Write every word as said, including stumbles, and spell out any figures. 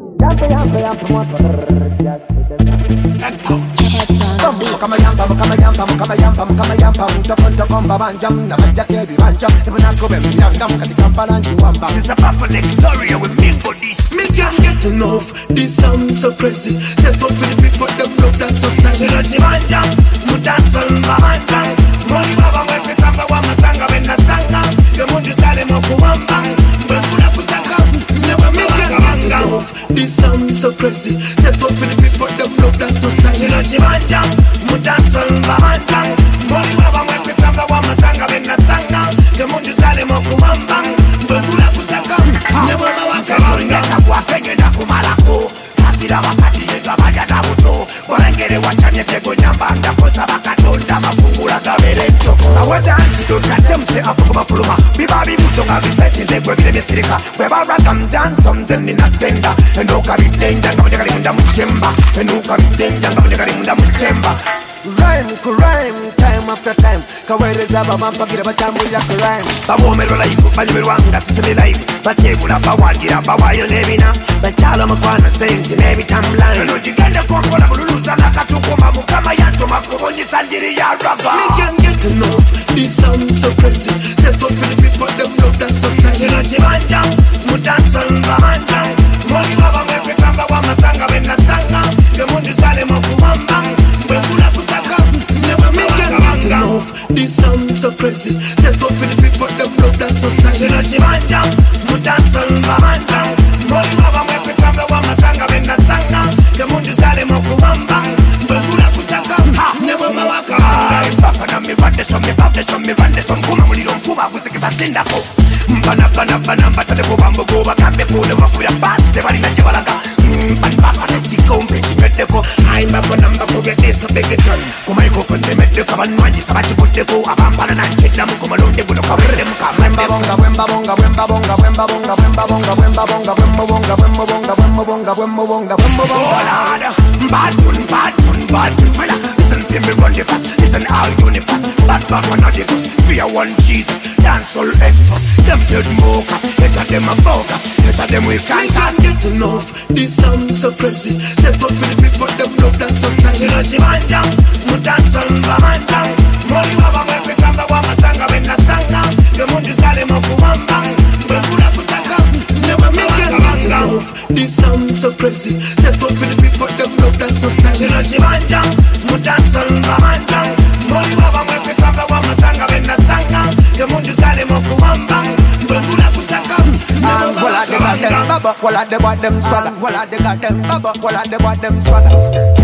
Yampa, yampa, yampa, yampa, just to the Kama yampa, kama yampa, kama yampa, kama yampa, mutakonta komba banjam, na kanja kebi banjam, ibuna kobe mnyangam, katika mpananji wamba. This is a perfect story with me for this. Me can't get enough, this sound so crazy. Set up for the people, the blood that's so stylish. Sinachi banjam, mudanson babanjam, moni baba mwepe kamba wa masanga wena sanga, yamundi sale moku wambang, mbekula kutaka, newe me can't get enough, this sound so crazy. Set up for the people, the blood that's so stylish. Sinachi banjam, mudanson babanjam, moni baba mwepe kamba wa masanga wena sanga, yamundi sale moku wambang, mbekula kutaka, newe mawakabanga. Wakengeda kumalako, sasira wakati yega bajada buto, warengere wachanye tego nyambanda, koza bakatonda mapungula gavereto. Awada antidote atemse afuku mafuluma, bibabi musonga viseti zegwe vile misirika, weba ragam dansom zeni natenda, enoka bidenja nga mwenye munda mchemba, enoka bidenja nga mwenye munda mchemba. Rhyme, ku rhyme, time after time. Kaweleza bamampa gira batambulira ku rhyme. Bawomerwa life, banyomerwanga siseme life. Bategula bawagira bawayo nebina. Bachala makwana senti nebi timeline. Eno jigende kongola mululuza nakatukuma mukama yanto makubo nisanjiri ya raga. Me can't get enough, this sound so crazy. Set up for the people, them love that's so stylish. Sino chibanjam, mudanson bamanjam. Moni baba mwepe kamba wa masanga wena sanga. Gemundi sale mokuwambang. Mbekula kutaka, newe me can't get enough, this sound so crazy. Set up for the people, them love that's so stylish. Sino chibanjam, mudanson bamanjam. Moni baba mwepe kamba wa masanga wena sanga. Gemundi sale mokuwambang. Mbekula kutaka, newe mawakabanga. Mbapa na mirande so mi babde so mi rande tom kuma muliro mfuba gusikisa sindako. Mbana bana bana mbatale kubambo kuba kambe kule wakuya baste bali na jebalaka. Mbana na chiko mpechi medeko. I'm up on number go get this a big turn. Kuma iko fonde medeko banwanyi sabachi kudeko. Abambana na nchida mkuma londe budo kawele mkama. Wemba bonga, wemba bonga, wemba bonga, wemba bonga, wemba bonga, wemba bonga, wemba bonga, wemba bonga, wemba bonga, wemba bonga, wemba bonga. Bad tune, bad tune, bad tune fella. Listen to me run the fast. Listen all universe. Bad bad one of the bus. Fear one Jesus. Dance all extras. Them dead mockers. Better them a bogus. Better them we can't. Me can't get enough, this sound so crazy. Set up for the people, them love that's so stylish. Sino chibanjam, mudanson bamanjam. Moni baba mwepe kamba wa masanga wena sanga. Gemundi sale mokuwambang. Mbekula kutaka, newe Me can't get mawakabanga. enough, this sound so crazy. Set up for the people, them love that's so stylish. Sino chibanjam, mudanson bamanjam. Moni baba mwepe kamba wa masanga wena sanga. Gemundi sale mokuwambang. Mbekula kutaka, newe Walla they got them mawakabanga. baba, walla they got them swagger, walla they got them baba, walla they got them swagger.